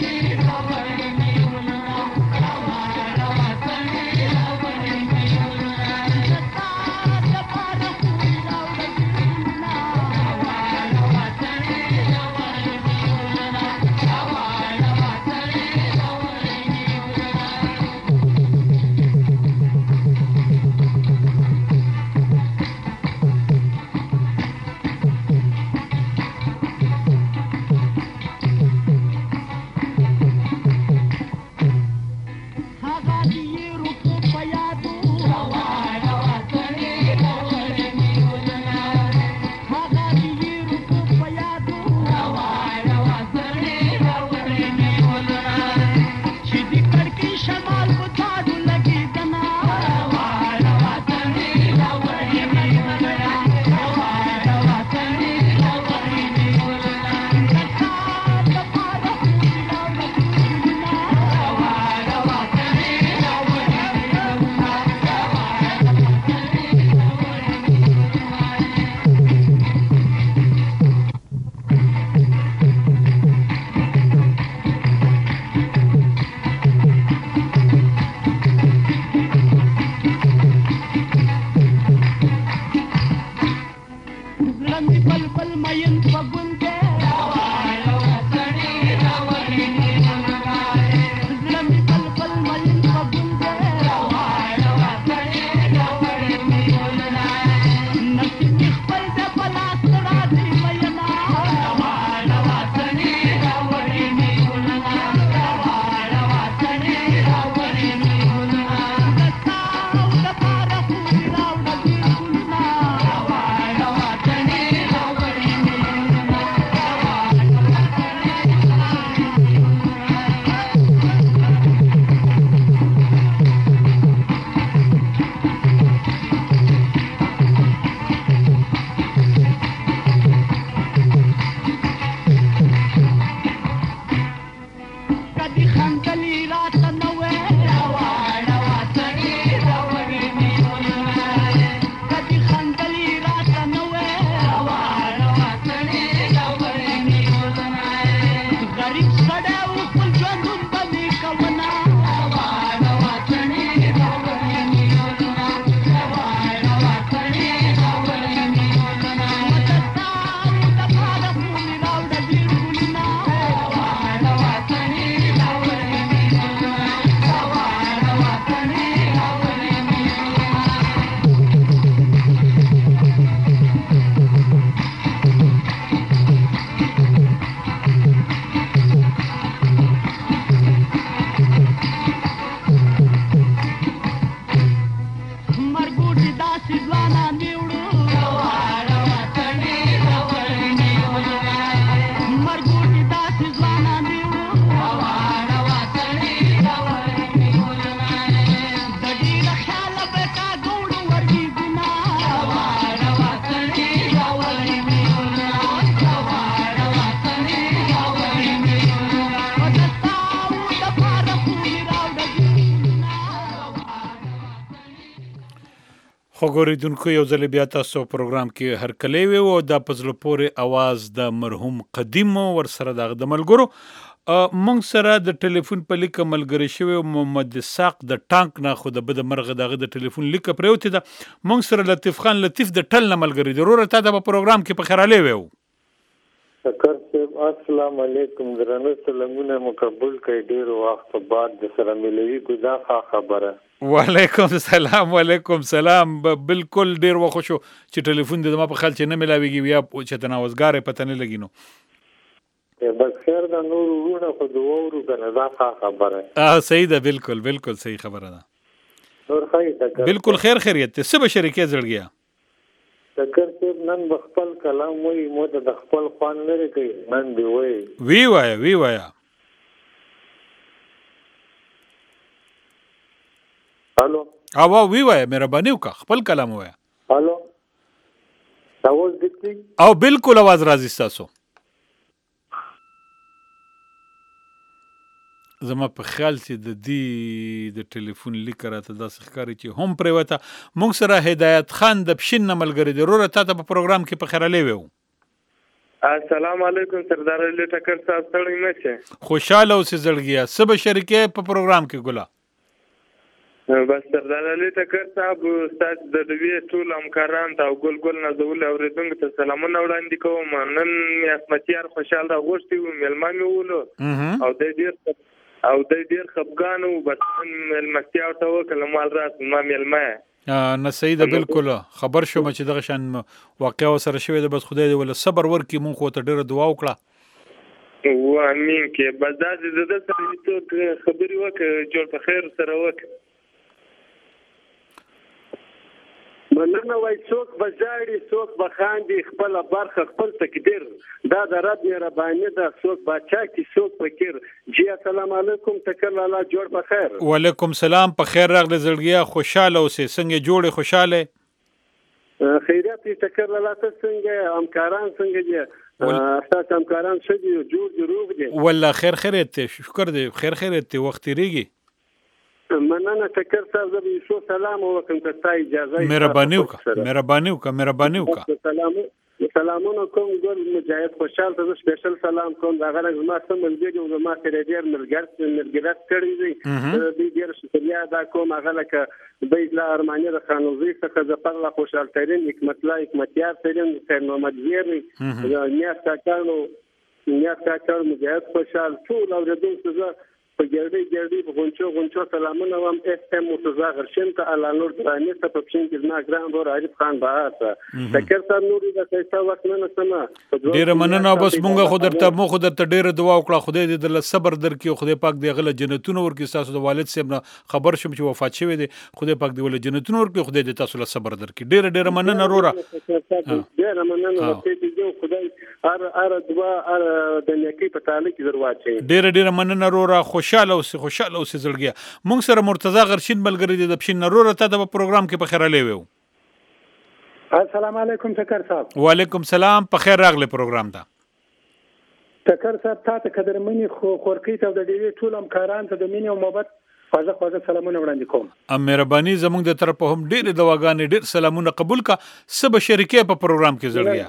خو ګوریدونکو یو ځل بیا تاسو پروګرام کې هرکلی وي او دا په زړه پورې اواز د مرحوم قدیم ورسره دغه د ملګرو مونږ سره د ټلیفون په لیکه ملګری شوی محمد اسحاق د ټانک نه خو د بده مرغه دغه د ټلیفون لیکه پرېوتې ده. مونږ سره لطیف خان لطیف د ټل نه ملګری دی. وروره تا د په پروګرام کې په خیرالی وی. شکر صاحب السلام علیکم درنو سلامونه مقبول کړئ. ډیر وخت بعد د سره ملوي ګدا خبره. وعلیکم السلام وعلیکم سلام. بالکل ډیر وخت شو چې ټلیفون د ما په خیال چې نه ملاويږي بیا چې تناوزګار پته نه لګینو. بس خیر دا نور ورونه خو دوورو کنه دا خبره. اه صحیح ده بالکل بالکل صحیح خبره ده. نور خیر ده بالکل خیر خیریت ته سبا شریکې زړګیا. شکر صاحب نن بخپل کلام وی مو د خپل خوان لري کوي نن دی وی وی وایا وی وایا. الو او وی وایا مهرباني وکړه خپل کلام وایا. الو اواز دې او بالکل आवाज راځي تاسو. زما په خیال چې د دې د ټلیفون لیک راته داسې ښکاري چې هم پرېوته. موږ سره هدایت خان د پښین نه ملګری دی. وروره تا ته په پروګرام کې په خیرالی وی. السلام علیکم سردار علي ټکر صاحب ستړی نه شئ. خوشاله اوسې زړګیا. څه به شریکې په پروګرام کې ګله؟ بس سردار علي ټکر صاحب ستاسو د دوی ټول همکاران ته او ګل ګل نازول اوریدونکو ته سلامونه وړاندې کوم. نن مې اسمتیار خوشحال راغوښتي وو مېلمه مې ولو او د ډېر او د ډیر خپګان او بس ملمستیا او توکل مال راس ما ملمه نه صحیح ده بالکل خبر شوم چې دغه شان واقعا سره شوی ده. بس خدای دې ول صبر ورکړي. مونږ خو ته ډیره دعا وکړه. و امین کې بس دا دې د سره خبري وکړه جوړ په خیر سره وکړه. مننه وای څوک بجاړي څوک بخاندي خپل برخه خپل تقدیر دا د رب مهرباني ده. څوک باچا کی څوک فقیر. جی السلام علیکم تکل الله جوړ په خیر. وعلیکم سلام په خیر راغله زړګیا. خوشاله اوسې څنګه جوړې خوشاله خیریت تکل الله ته څنګه همکاران څنګه دي تاسو همکاران څه دي جوړ دي روغ دي والله خیر خیریت ته شکر دی خیر خیریت ته وخت ریږي. مننه تکر صاحب زه شو سلام وکم که تا اجازه مهرباني وکړه مهرباني وکړه مهرباني وکړه. سلام سلامونه کوم ګل مجاهد خوشحال ته سپیشل سلام کوم. دا غره زما سم ملګری او زما سره ډیر ملګرت ملګرت کړی دی. دې ډیر شکریا دا کوم هغه لکه بیت لا ارماني د خانوزي څخه زفر لا خوشحال ترين حکمت لا حکمتیار ترين خیر محمد زیری نیت کاکانو نیت کاکانو مجاهد خوشحال ټول اوریدونکو زه په ګردې ګردې په غونچو غونچو سلامونه وم. اف ام مرتضی غرشن ته الله نور درانه ته په پښین کې زما ګران ور عارف خان بهار ته تکر صاحب نوري د کیسه وخت نه سم ډیر مننه. بس مونږه خو درته مو خو درته ډیر دعا وکړه خدای دې د صبر درکې خدای پاک دې غله جنتونه ورکړي. تاسو د والد صاحب نه خبر شوم چې وفات شوی دی. خدای پاک دې ول جنتونه ورکړي. خدای دې تاسو له صبر درکې. ډیر ډیر مننه وروره. ډیر مننه دې خدای ار ار دعا ار د نیکی په تعالی کې درواچي. ډیر ډیر مننه وروره. خوشاله اوسې خوشاله اوسې زړګیا. مونږ سره مرتضی غرشین ملګری دی د پښین نروره ته د پروګرام کې په خیرالی وی. السلام علیکم تکر صاحب. وعلیکم سلام په خیر راغله پروګرام ته. تکر صاحب تا ته قدرمنې خو خورکی ته د ډیری ټول همکاران ته د مینې او محبت خواږه خواږه سلامونه وړاندې کوم. ام مهرباني زموږ د طرفه هم ډېر دواګانې ډېر سلامونه قبول کا. سبا شریکې په پروګرام کې زړګیا.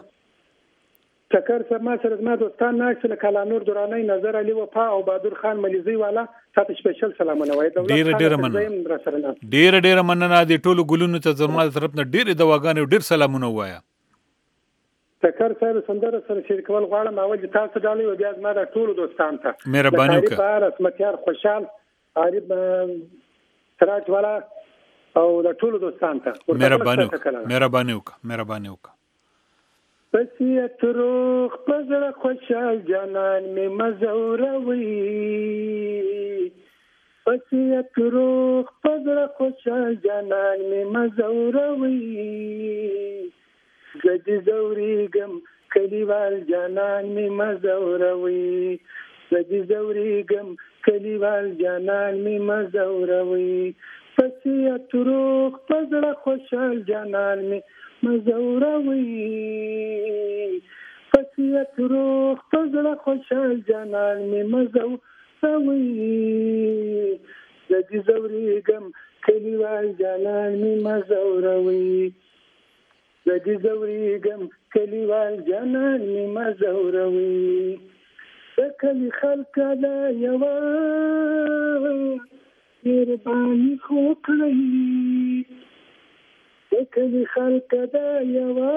تکر صاحب ما سره زما دوستان ناکس له کلانور دراني نظر علي وفا او بهادر خان مليزي والا تاسو سپیشل سلامونه وای. ډیر ډیر مننه ډیر ډیر مننه د ټولو ګلونو ته زما طرف نه ډیر دواګانې ډیر سلامونه وایا. تکر صاحب سندره سره شریکول غواړم اول تاسو ډالي او بیا زما د ټولو دوستان ته مهرباني وکړه. په اسمتیار خوشحال عارف سراج والا او د ټولو دوستان ته مهرباني وکړه مهرباني وکړه مهرباني وکړه. پسیت روخ پزړه خوشحال جانان می مزوروي. پسیت روخ پزړه خوشحال جانان می مزوروي. زدي زوريګم کلیوال جانان می مزوروي. زدي زوريګم کلیوال جانان می مزوروي. پسیت روخ پزړه خوشحال جانان می مزوروي. پسیت روخ پزړه خوشحال جانان می مزوروي. زدي زوريګم کلیوال جانان می مزوروي زدي زوريګم کلیوال جانان می مزوروي کلی خلک دا یوا مهرباني خو کړئ کلی خلک دا یوا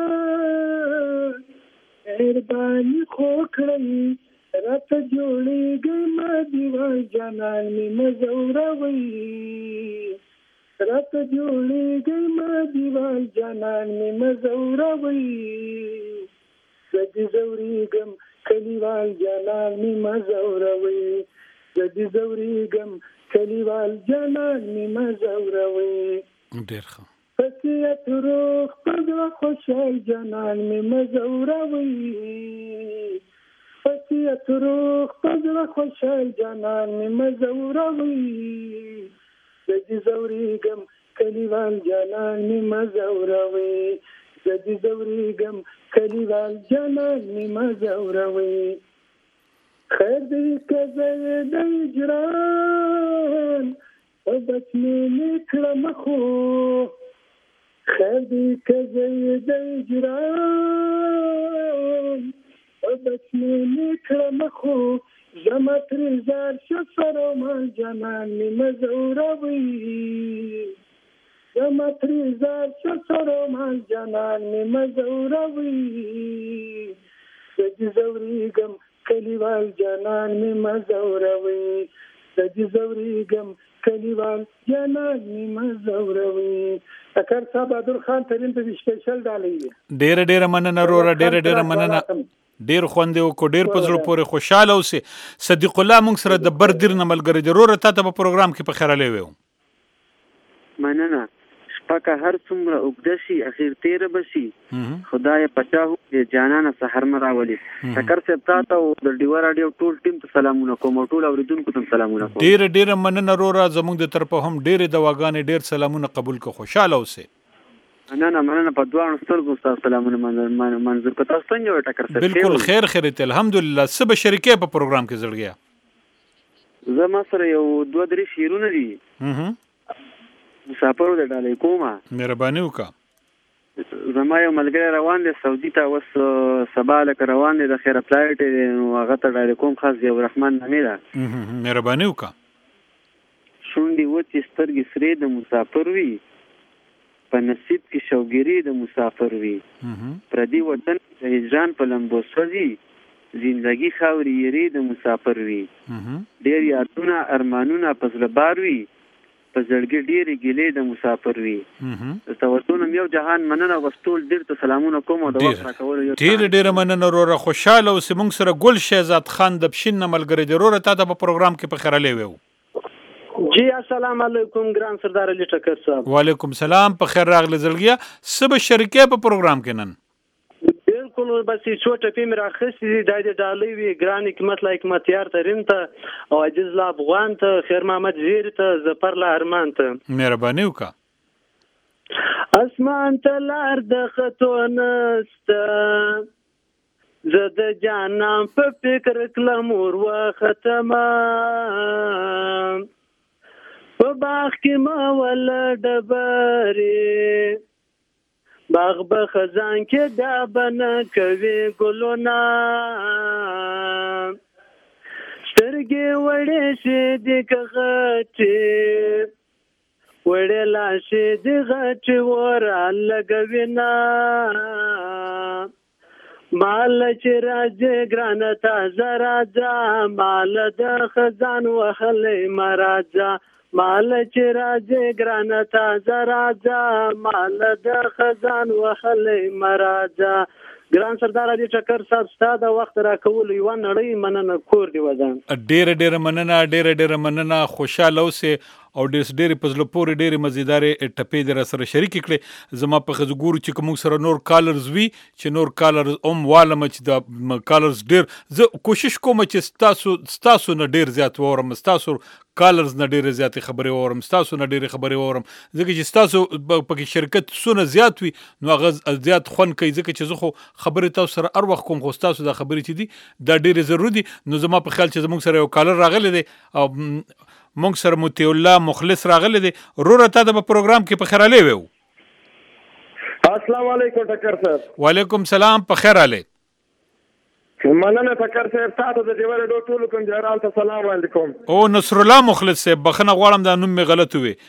مهرباني خو کړئ راته جوړېږي ما دیوال جانان می مزوروي راته جوړېږي ما دیوال جانان می مزوروي زدي زوريګم کلیوال جانان می مزوروي زدي زوريګم کلیوال جانان می مزوروي ډېر ښه پسیت روح پدغه خوشحال جانان می مزوروي پسیت روح پدغه خوشحال جانان می مزوروي زدي زوريګم کلیوال جانان می مزوروي زدي زوريګم کلیوال جانان می مزوروي خیر دې کزه د اجران او بس می نکړم خو خیر دې کزه د اجران او بس می نکړم خو زما تر زار شفر مال جانان می مزوروي زما تر زار شفر مال جانان می مزوروي زدي زوريګم کلیوال جانان می مزوروي زدي زوريګم کلیوال جانان می مزوروي اکر صاحب بهادر خان ترين په سپیشل ډالۍ ډېر ډېر مننه رورا ډېر ډېر مننه ډیر خوند یو کو ډیر په زړه پورې خوشاله اوسه صدیق الله مونږ سره د بر دیر نه ملګری ضرور ته په پروګرام کې په خیراله ویو مننه شپکه هر څومره وګدشي اخیر تیر بشي خدای پچاو جانانه سحر مراولي شکر سے پراته او د ډیور اډیو ټول ټیم ته سلامونه کوم ټول اوریدونکو ته سلامونه کوم ډیر ډیر مننه رورا زموږ د طرفه هم ډیر دواګانې ډیر سلامونه قبول کو خوشاله اوسه نه نه مننه په دوه سترګو تاسو سلامونه منظور په تاسو څنګه ټکر سره بالکل خیر خیرت الحمدلله سبا شریکه په پروګرام کې زړګیا زما سره یو دوه درې شیرونه دي هه مسافر د ډالۍ کومه مهرباني وکړه زما یو ملګری روان دی سعودي ته وس سبا لک روان دی د خیر فلایټ نو هغه ته ډالۍ کوم خاص دی رحمان نامې ده مهرباني وکړه شونډې وچې سترګې سرې د مسافر وي په نصیب کې شوګيري د مسافر وي پردي وطن د هجران په لمبو سوځي زندگی خاوري یری د مسافر وي ډېر یادونه ارمانونه پزله بار وي په زړګي ډېرې ګلې د مسافر وي تاسو یو جهان مننه وستول ډېر ته سلامونه کوم او د وخت راکول یو ډېر ډېر مننه وروره خوشاله اوسې موږ سره ګل شهزاد خان د بشین ملګری ضرور ته په پروګرام کې په خیراله ویو جی السلام علیکم ګران سردار علي ټکر صاحب وعلیکم سلام په خیر راغلی زړګیا سبا شریکه په پروګرام کې نن بالکل بس څو ټپې مې راخستې دي د ډالۍ وی ګران حکمت لا حکمت یار ترین ته او عجز لا افغان ته خیر محمد زیر ته ظفر لا ارمان ته مهرباني وکړه اسمان ته لار د خطو نسته زه د جانان په فکر کلم ور وختمه په باغ کې ما ول ډبرې باغ به خزان کې دا بنه کوي ګلونه سترګې وړې شي د غټې وړې لاشي د غټې ور لګوینا مال چې راځي ګرانه تازه راځه مال د خزان وهلې مراځه مال چې راځي ګرانه تازه راځه مال د خزان وهلې مراځه ګران سردار علي ټکر صاحب ستاسو د وخت راکول یو نړۍ مننه کور دی ودان ډېر ډېر مننه ډېر ډېر مننه خوشاله اوسه او ډېر ډېر پزله پورې ډېر مزیدارې ټپې در سره شریک کړي زما په خزګور چې کوم سره نور کالرز وی چې نور کالرز اوم والم چې د کالرز ډېر زه کوشش کوم چې تاسو تاسو نه ډېر زیات وورم تاسو کالرز نه ډېر زیات خبرې وورم تاسو نه ډېر خبرې وورم ځکه چې تاسو په شرکت سونه زیات وي نو غز زیات خون کوي ځکه چې زه خو خبرې تاسو سره هر وخت کوم خو تاسو د خبرې چې دي دا ډېر ضروري دي نو زما په خیال چې زموږ سره یو کالر راغلی دی او مونږ سره مطیع الله مخلص راغلی دی. وروره تا د په پروګرام کې په خیر علي ویو. السلام علیکم ټکر صاحب. وعلیکم سلام په خیر علي. مننه ټکر صاحب تاسو د دیوال ډو ټولو کوم جهرال ته سلام علیکم. او نصر الله مخلص صاحب بخنه غواړم دا نوم مې غلط وي.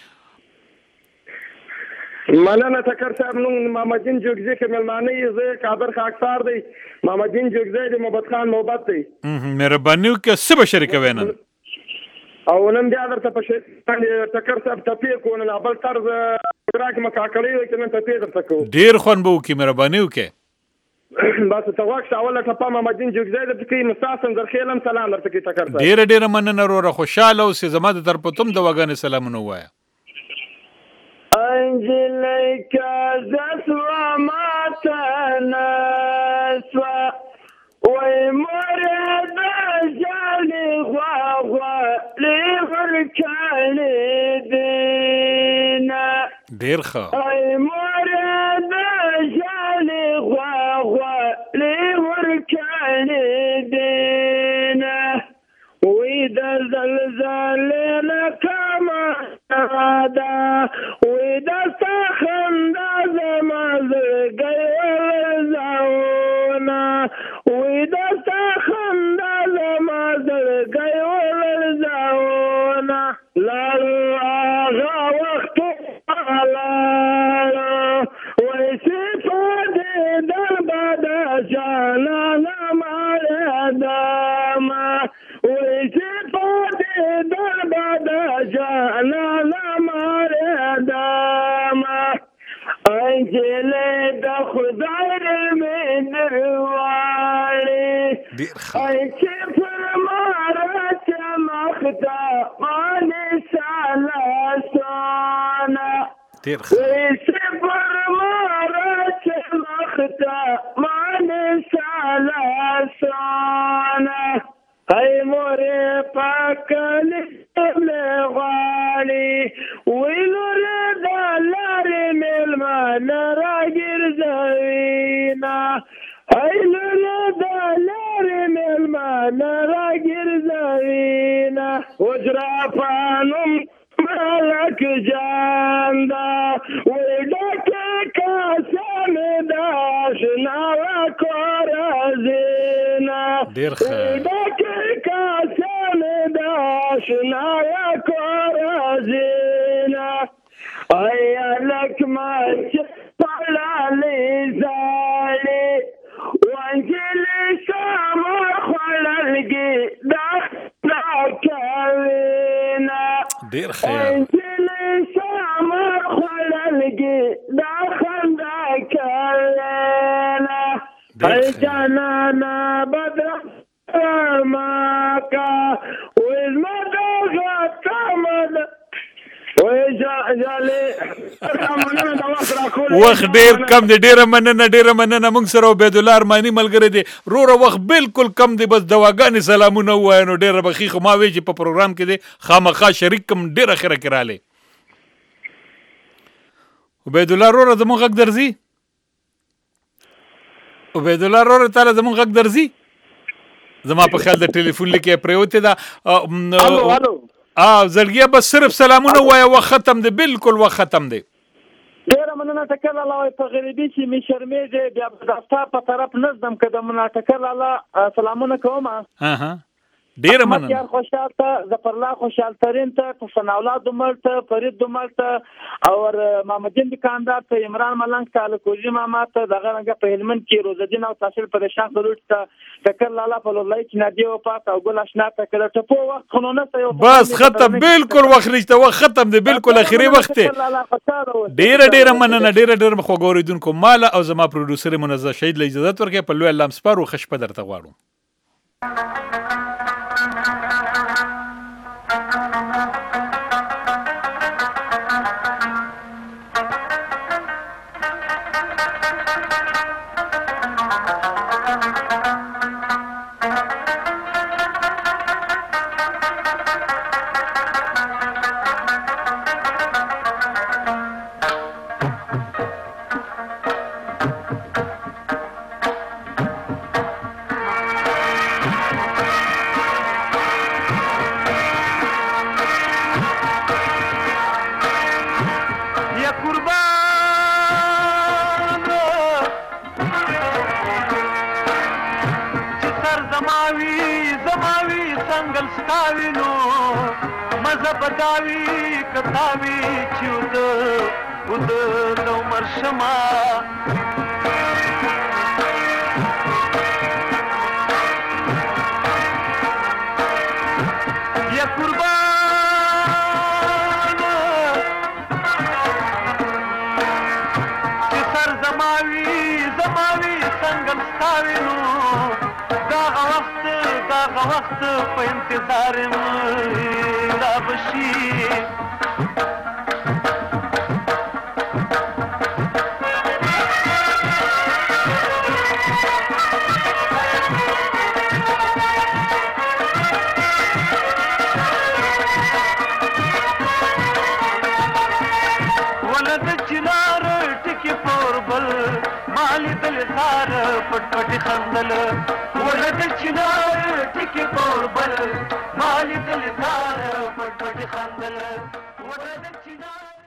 مننه ټکر صاحب نو محمد دین جوګزی کې ملمانه یې زه کابر خاکسار دی. محمد دین جوګزی د محمد خان محبت دی. مهرباني وکړه څه به شریکوي نن او نن بیا درته په ټکر صاحب ټپې کوو نه بل طرز راکې مکاکړی وي چې نن ټپې درته کوو. ډېر خوند به وکړي مهرباني وکړې. بس ته واکشه اوله ټپه محمد دین جوګزی درته کوي مستاسن درخیلم سلام درته کوي ټکر صاحب. ډېره ډېره مننه وروره خوشحاله اوسې زما د طرفه ته هم د وګانې سلامونه ووایه. انجلۍ که زه ماته نسوه وای مورې د ژړې غواغوالې ورکړې دینه. ډېر ښه. وای مورې د ژړې غواغوالې ورکړې دینه. وی د زلزلې نه کمه ده وی د ستا خندا زما زړګی ولړزاونه. وی د ستا خندا زما زړګی ولړزاونه. لاړو هغه وختونه لاړو وی صفت دې در به د جانانه مړېدمه. وی صفت دې در به د جانانه مړېدمه. انجلۍ د خدای مې در غواړي ای چې پر ما راچمخته باندې سالسونه. وی چې پر ما راچمخته باندې سالسونه. ای مورې پاکلې غواړي وی لورې د لارې مېلمانه راګرځوینه. ای لورې د لارې مېلمانه راګرځوینه. وجرافانم ملک جان ده وی ډکې کاسه مې د اشنا وکورځینه. ډېر ښه. شنایا کورازینا ایا لک ما چپلالی زالی وانجلی ساما خلالگی دخنا کوینا. ډېر خیر. وانجلی ساما خلالگی دخنا کوینا. ای جانانا بدر ماکا ویز مدغا کامد ویز جالی وخت ډیر کم دی. ډیره مننه ډیره مننه. موږ سره عبید الله ارماني ملګری دی. وروره وخت بالکل کم دی بس دواګانې سلامونه ووایه نو ډیره بخي خو ما وی چې په پروګرام کې دی خامخا شریک کم ډیره خیره کې رالی. عبید الله وروره زموږ غږ درځي؟ عبید الله وروره تاله زموږ غږ درځي؟ زما په خیال د ټلیفون لیکې پرېوتې ده. الو الو زړګیه بس صرف سلامونه ووایه وخت ختم دی بالکل وخت ختم دی. ډېره مننه ټکر لاله په غریبي چې مې شرمېږي بیا به د ستا په طرف نه ځم که د منا ټکر لاله سلامونه کوم. ډیره مننه. احمد یار خوشحال ته ظفرالله خوشحال ترین ته ثناءالله دومل ته فرید دومل ته او محمد دین دکاندار ته عمران ملنګ ته الکوزي ماما ته دغه رنګه په هلمند کې روزالدین او تحصیل پریشان ضرورت ته ټکر لاله په لولای کې نادي او پات او ګل اشنا ته کړه ټپو وخت خنونه ته بس ختم بالکل وخت نشته وخت ختم دی بالکل اخیری وخت دی. ډیره ډیره مننه ډیره ډیره مخ وګوریدونکو مال او زما پروډوسر منزه شهید له اجازه ورکړي په لوی الله سپارو خشپه درته غواړم. تاوینو مزه بداوی کتاوی چې ود ود نو مرشما یا قربان چې سر زماوي زماوي څنګه ستاوینو داغه وخت داغه وخت په انتظار را بشي ولد چنار ټکی پوربل مالی دل زار پټ پټ خندل ولد چنار ټکی پوربل مالی دل زار پټ پټ خندل ولد چنار